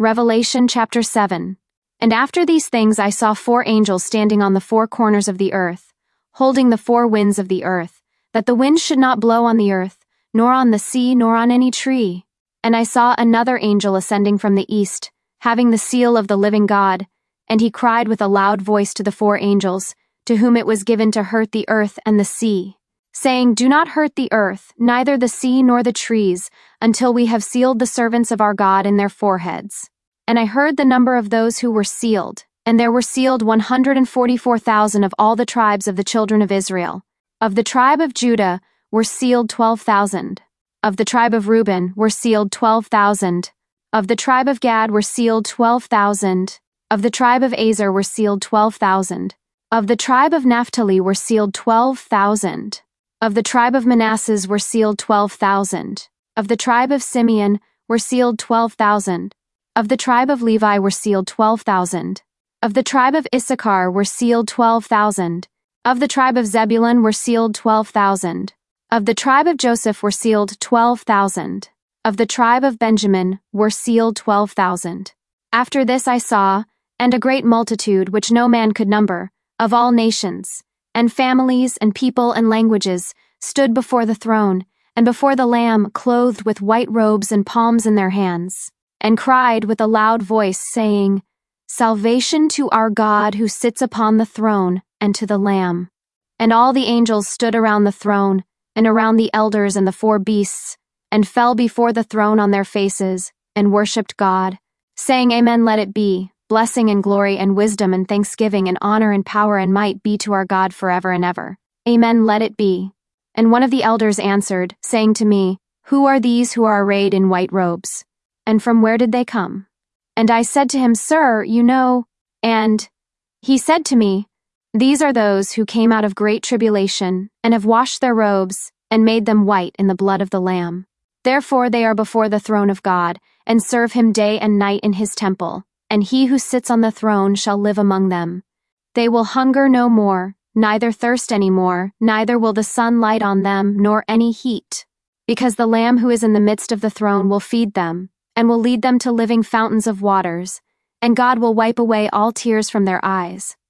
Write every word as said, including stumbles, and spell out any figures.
Revelation chapter seven. And after these things I saw four angels standing on the four corners of the earth, holding the four winds of the earth, that the wind should not blow on the earth, nor on the sea, nor on any tree. And I saw another angel ascending from the east, having the seal of the living God, and he cried with a loud voice to the four angels, to whom it was given to hurt the earth and the sea, saying, Do not hurt the earth, neither the sea nor the trees, until we have sealed the servants of our God in their foreheads. And I heard the number of those who were sealed, and there were sealed one hundred forty-four thousand of all the tribes of the children of Israel. Of the tribe of Judah were sealed twelve thousand. Of the tribe of Reuben were sealed twelve thousand. Of the tribe of Gad were sealed twelve thousand. Of the tribe of Aser were sealed twelve thousand. Of the tribe of Naphtali were sealed twelve thousand. Of the tribe of Manasseh were sealed twelve thousand. Of the tribe of Simeon were sealed twelve thousand. Of the tribe of Levi were sealed twelve thousand. Of the tribe of Issachar were sealed twelve thousand. Of the tribe of Zebulun were sealed twelve thousand. Of the tribe of Joseph were sealed twelve thousand. Of the tribe of Benjamin were sealed twelve thousand. After this I saw, and a great multitude which no man could number, of all nations, and families and people and languages, stood before the throne, and before the Lamb, clothed with white robes and palms in their hands, and cried with a loud voice, saying, Salvation to our God who sits upon the throne, and to the Lamb. And all the angels stood around the throne, and around the elders and the four beasts, and fell before the throne on their faces, and worshipped God, saying, Amen, let it be. Blessing and glory and wisdom and thanksgiving and honor and power and might be to our God forever and ever. Amen, let it be. And one of the elders answered, saying to me, Who are these who are arrayed in white robes? And from where did they come? And I said to him, Sir, you know. And he said to me, These are those who came out of great tribulation, and have washed their robes, and made them white in the blood of the Lamb. Therefore they are before the throne of God, and serve him day and night in his temple, and he who sits on the throne shall live among them. They will hunger no more, neither thirst any more, neither will the sun light on them, nor any heat, because the Lamb who is in the midst of the throne will feed them, and will lead them to living fountains of waters, and God will wipe away all tears from their eyes.